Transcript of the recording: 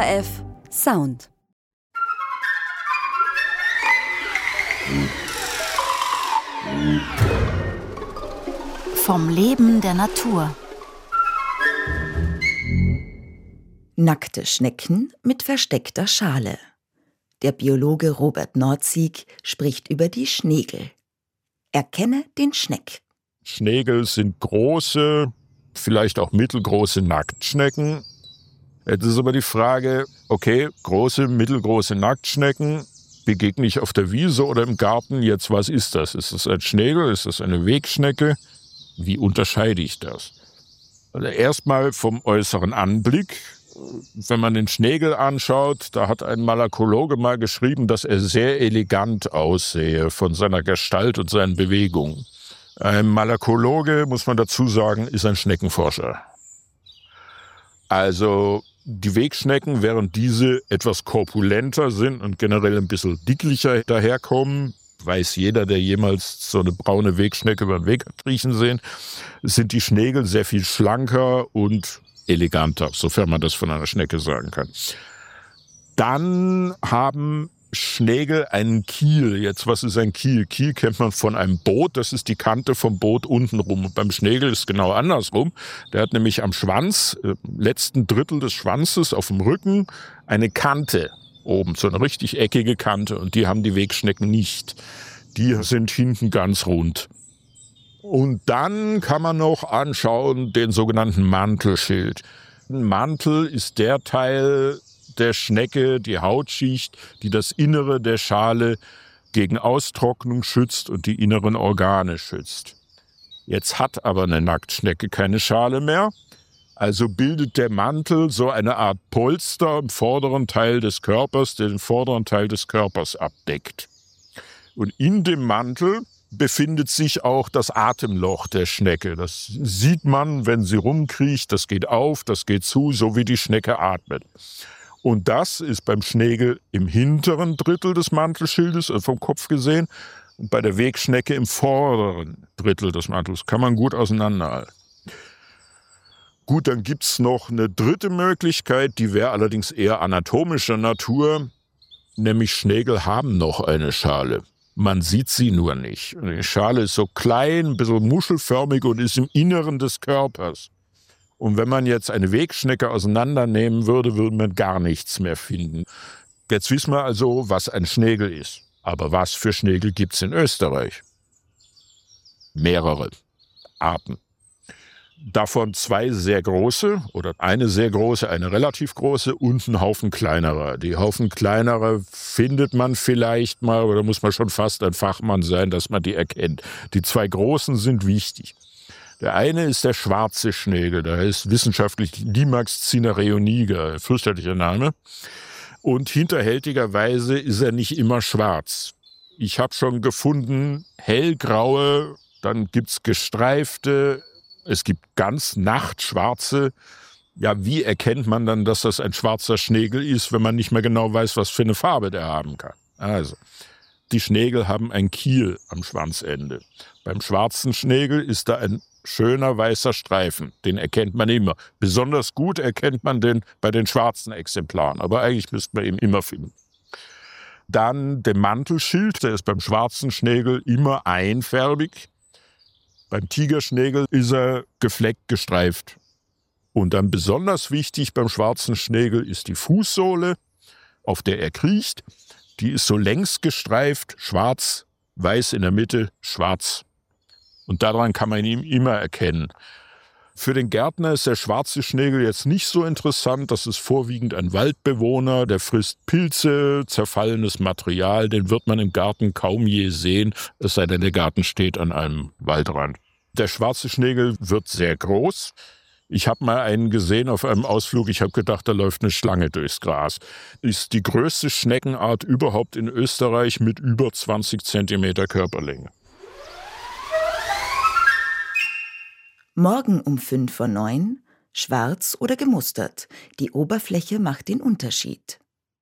ORF Sound. Vom Leben der Natur. Nackte Schnecken mit versteckter Schale. Der Biologe Robert Nordzig spricht über die Schnegel. Erkenne den Schneck. Schnegel sind große, vielleicht auch mittelgroße Nacktschnecken. Jetzt ist aber die Frage, okay, große, mittelgroße Nacktschnecken, begegne ich auf der Wiese oder im Garten? Jetzt, was ist das? Ist das ein Schnegel? Ist das eine Wegschnecke? Wie unterscheide ich das? Also erstmal vom äußeren Anblick. Wenn man den Schnegel anschaut, da hat ein Malakologe mal geschrieben, dass er sehr elegant aussehe von seiner Gestalt und seinen Bewegungen. Ein Malakologe, muss man dazu sagen, ist ein Schneckenforscher. Also die Wegschnecken, während diese etwas korpulenter sind und generell ein bisschen dicklicher daherkommen, weiß jeder, der jemals so eine braune Wegschnecke über den Weg hat riechen sehen, sind die Schnegel sehr viel schlanker und eleganter, sofern man das von einer Schnecke sagen kann. Dann haben Schnegel einen Kiel. Jetzt, was ist ein Kiel? Kiel kennt man von einem Boot, das ist die Kante vom Boot unten rum. Und beim Schnegel ist es genau andersrum. Der hat nämlich am Schwanz, letzten Drittel des Schwanzes auf dem Rücken, eine Kante oben, so eine richtig eckige Kante. Und die haben die Wegschnecken nicht. Die sind hinten ganz rund. Und dann kann man noch anschauen den sogenannten Mantelschild. Ein Mantel ist der Teil der Schnecke, die Hautschicht, die das Innere der Schale gegen Austrocknung schützt und die inneren Organe schützt. Jetzt hat aber eine Nacktschnecke keine Schale mehr, also bildet der Mantel so eine Art Polster im vorderen Teil des Körpers, der den vorderen Teil des Körpers abdeckt. Und in dem Mantel befindet sich auch das Atemloch der Schnecke. Das sieht man, wenn sie rumkriecht, das geht auf, das geht zu, so wie die Schnecke atmet. Und das ist beim Schnegel im hinteren Drittel des Mantelschildes, vom Kopf gesehen, und bei der Wegschnecke im vorderen Drittel des Mantels. Kann man gut auseinanderhalten. Gut, dann gibt's noch eine dritte Möglichkeit, die wäre allerdings eher anatomischer Natur, nämlich Schnegel haben noch eine Schale. Man sieht sie nur nicht. Die Schale ist so klein, ein bisschen muschelförmig und ist im Inneren des Körpers. Und wenn man jetzt eine Wegschnecke auseinandernehmen würde, würde man gar nichts mehr finden. Jetzt wissen wir also, was ein Schnegel ist. Aber was für Schnegel gibt's in Österreich? Mehrere Arten. Davon zwei sehr große oder eine sehr große, eine relativ große und ein Haufen kleinerer. Die Haufen kleinerer findet man vielleicht mal, oder muss man schon fast ein Fachmann sein, dass man die erkennt. Die zwei großen sind wichtig. Der eine ist der schwarze Schnegel, der heißt wissenschaftlich Limax cinereoniger, fürchterlicher Name. Und hinterhältigerweise ist er nicht immer schwarz. Ich habe schon gefunden, hellgraue, dann gibt's gestreifte, es gibt ganz nachtschwarze. Ja, wie erkennt man dann, dass das ein schwarzer Schnegel ist, wenn man nicht mehr genau weiß, was für eine Farbe der haben kann? Also, die Schnegel haben ein Kiel am Schwanzende. Beim schwarzen Schnegel ist da ein schöner weißer Streifen, den erkennt man immer. Besonders gut erkennt man den bei den schwarzen Exemplaren, aber eigentlich müsste man ihn immer finden. Dann der Mantelschild, der ist beim schwarzen Schnegel immer einfärbig. Beim Tigerschnegel ist er gefleckt, gestreift. Und dann besonders wichtig beim schwarzen Schnegel ist die Fußsohle, auf der er kriecht. Die ist so längs gestreift, schwarz, weiß in der Mitte, schwarz. Und daran kann man ihn immer erkennen. Für den Gärtner ist der schwarze Schnegel jetzt nicht so interessant. Das ist vorwiegend ein Waldbewohner, der frisst Pilze, zerfallenes Material. Den wird man im Garten kaum je sehen, es sei denn, der Garten steht an einem Waldrand. Der schwarze Schnegel wird sehr groß. Ich habe mal einen gesehen auf einem Ausflug. Ich habe gedacht, da läuft eine Schlange durchs Gras. Ist die größte Schneckenart überhaupt in Österreich mit über 20 Zentimeter Körperlänge. Morgen um 8:55, schwarz oder gemustert. Die Oberfläche macht den Unterschied.